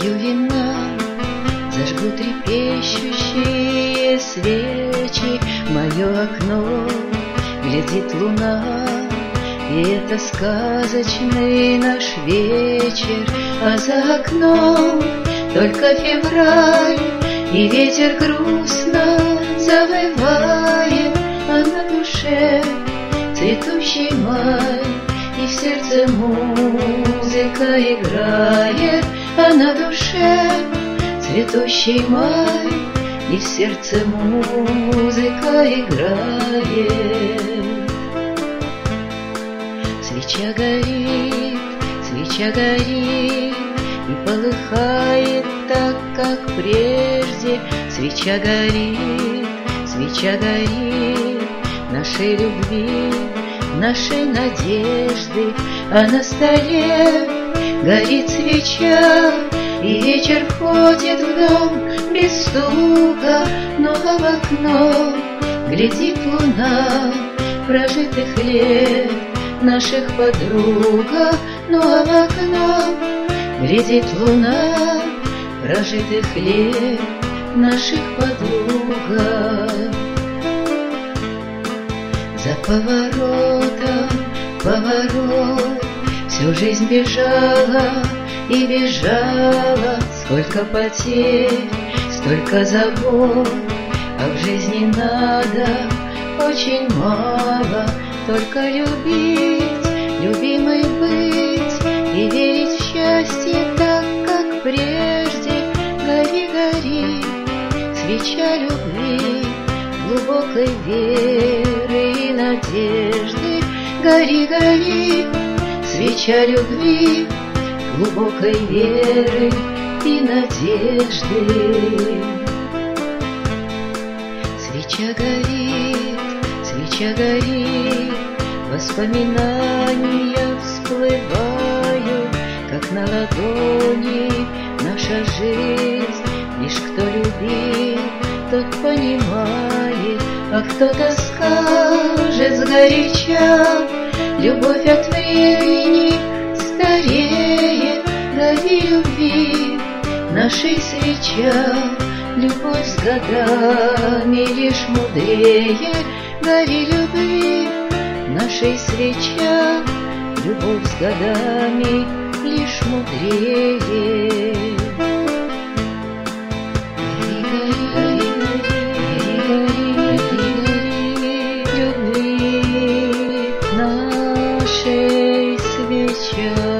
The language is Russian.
Налью вина, зажгу трепещущие свечи. В мое окно глядит луна, и это сказочный наш вечер. А за окном только февраль, и ветер грустно завывает, а на душе цветущий май, и в сердце музыка играет, а на душе цветущий май, и в сердце музыка играет. Свеча горит, и полыхает так, как прежде. Свеча горит, нашей любви, нашей надежды. А на столе горит свеча, и вечер входит в дом без стука. Но в окно глядит луна прожитых лет наших подруга. Ну а в окно глядит луна прожитых лет наших подруга. За поворотом поворот, всю жизнь бежала и бежала. Сколько потерь, столько забот, а в жизни надо очень мало. Только любить, любимой быть, и верить в счастье так, как прежде. Гори, гори, свеча любви, глубокой веры и надежды. Гори, гори, свеча любви, глубокой веры и надежды. Свеча горит, воспоминания всплывают, как на ладони наша жизнь. Лишь кто любит, тот понимает, а кто-то скажет сгоряча: любовь от времени стареет. Гори любви, нашей свеча, любовь с годами лишь мудрее. Гори любви, нашей свеча, любовь с годами лишь мудрее. Любви нашей свеча.